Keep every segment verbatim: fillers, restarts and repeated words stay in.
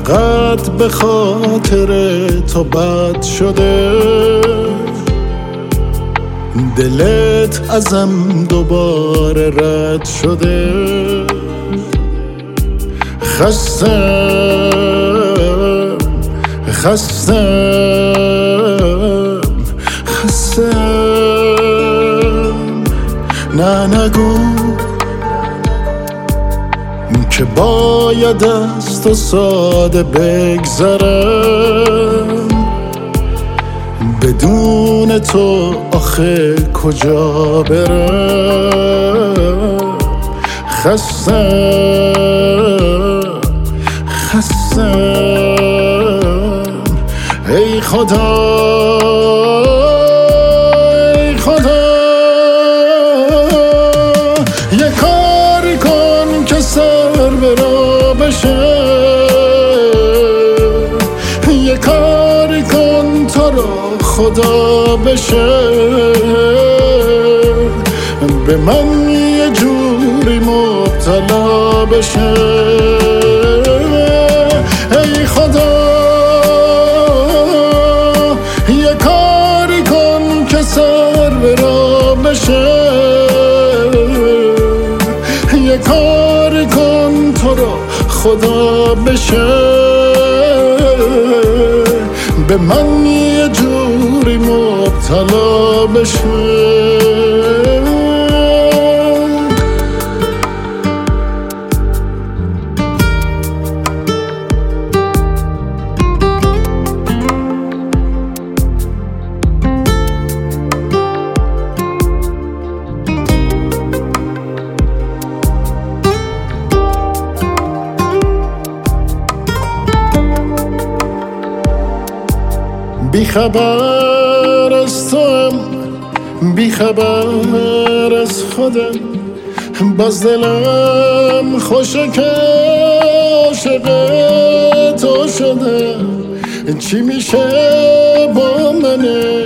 انقدر به خاطر تو بد شده، دلت ازم دوباره رد شده. خستم خستم خستم نه نگو که باید از تو ساده بگذرم، بدون تو آخه کجا برم. خستم خستم ای خدا ای خدا، یه کاری کن که سر به راه بشه، یه کاری کن تو را خدا بشه، به من یه جوری مبتلا بشه. ای خدا یه کاری کن که سر به راه بشه، یه کاری کن تو را خدا بشه، به من یه جوری مبتلا بشه. بی خبر از توام، بی خبر از خودم، باز دلم خوشه که عاشق تو شده. چی میشه با من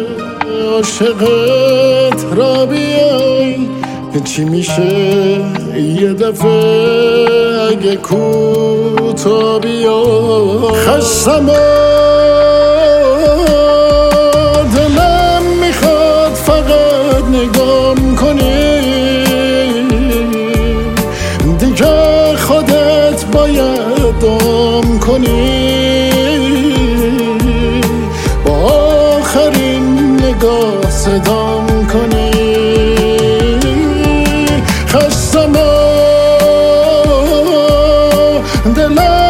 عاشقت را بیای، چی میشه یه دفعه اگه کوتا بیای. خستم نگام کنی دیگه، خودت باید دام کنی، با آخرین نگاه صدام کنی. خستم دلم